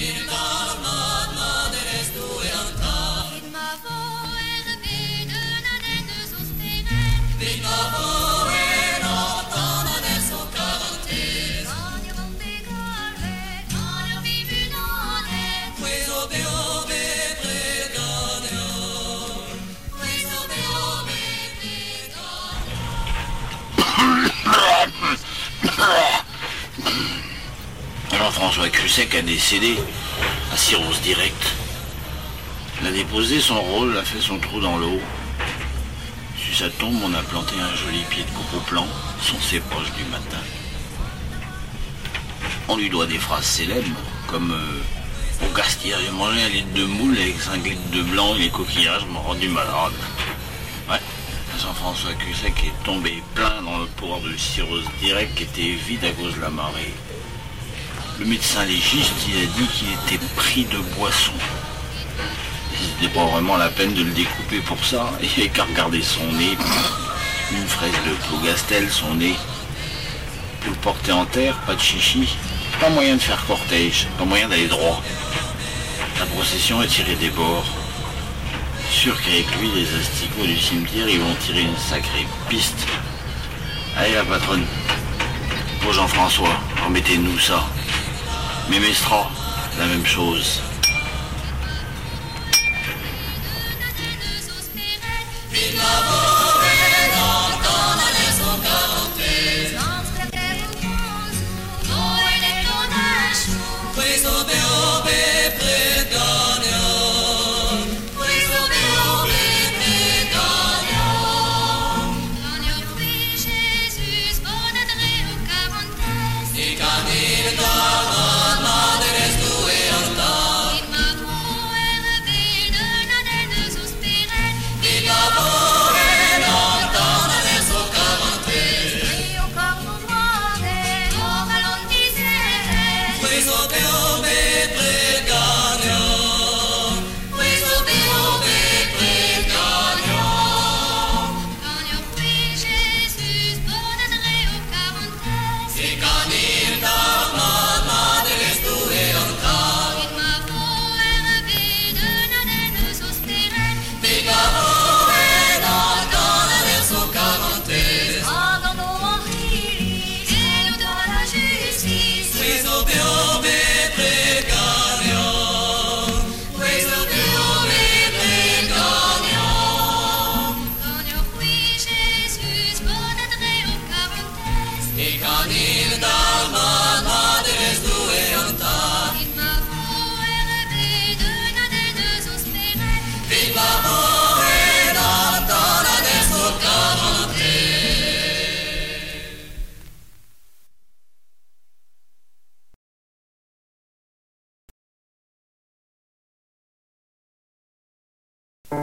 Jean-François Cussec a décédé à cirrhose directe. Il a déposé son rôle, a fait son trou dans l'eau. Sur sa tombe, on a planté un joli pied de coco plan, son cépoche du matin. On lui doit des phrases célèbres, comme au Gastière, j'ai mangé un litre de moule avec 5 litres de blanc et les coquillages m'ont rendu malade. Ouais, Jean-François Cussec est tombé plein dans le port de cirrhose directe qui était vide à cause de la marée. Le médecin légiste, il a dit qu'il était pris de boisson. C'était pas vraiment la peine de le découper pour ça. Il n'y avait qu'à regarder son nez. Une fraise de Plougastel, son nez. Pour le porter en terre, pas de chichi. Pas moyen de faire cortège, pas moyen d'aller droit. La procession est tirée des bords. Sûr qu'avec lui, les asticots du cimetière, ils vont tirer une sacrée piste. Allez la patronne. Pour Jean-François, remettez-nous ça. Mémestra, la même chose. Et quand il